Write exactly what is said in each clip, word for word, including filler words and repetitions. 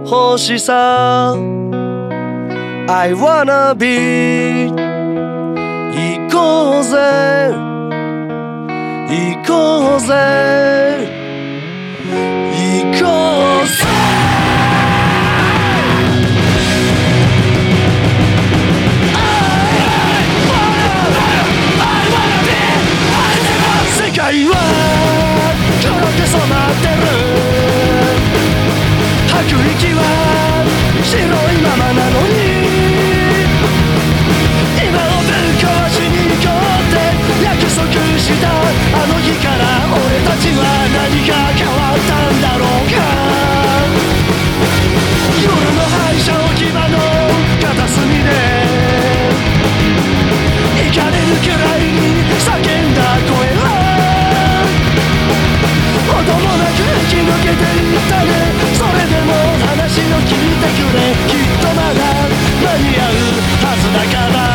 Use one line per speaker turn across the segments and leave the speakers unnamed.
星さ I wanna be 行こうぜ行こうぜ行こうぜ世界は黒く染まってる吐く息は白いままなのに今をぶっ壊しに行こうって約束したあの日から俺たちは何が変わったんだろうか夜の廃車置き場の片隅でイカれるくらいに叫んだ声は音もなく生き抜けていったねそれでも話を聞いてくれきっとまだ間に合うはずだから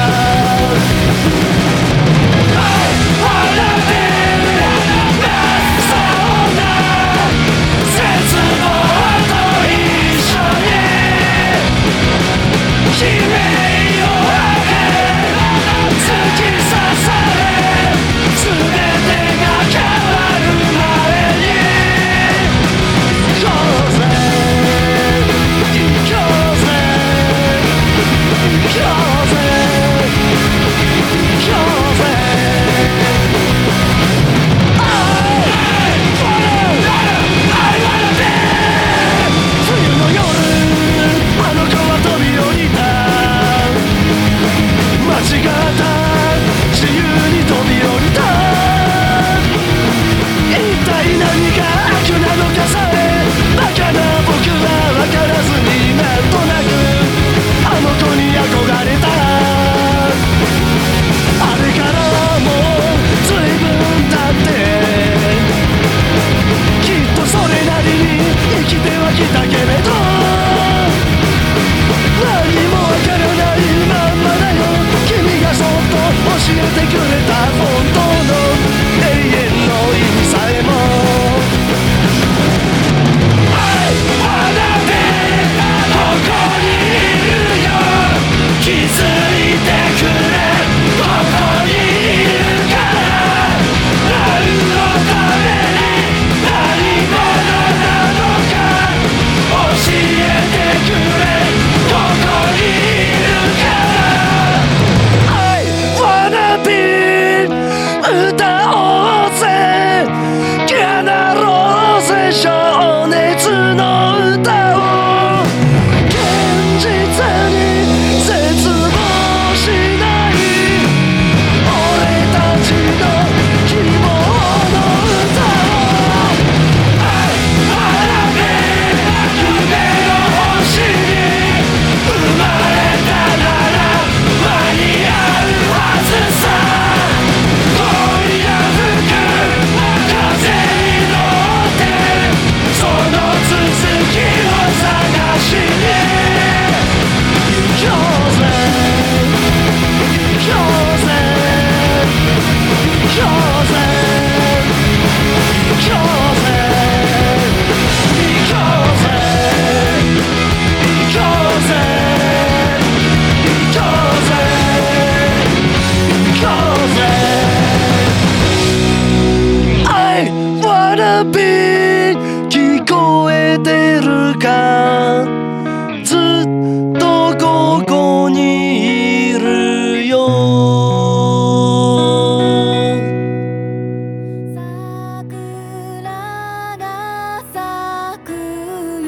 聞こえてるか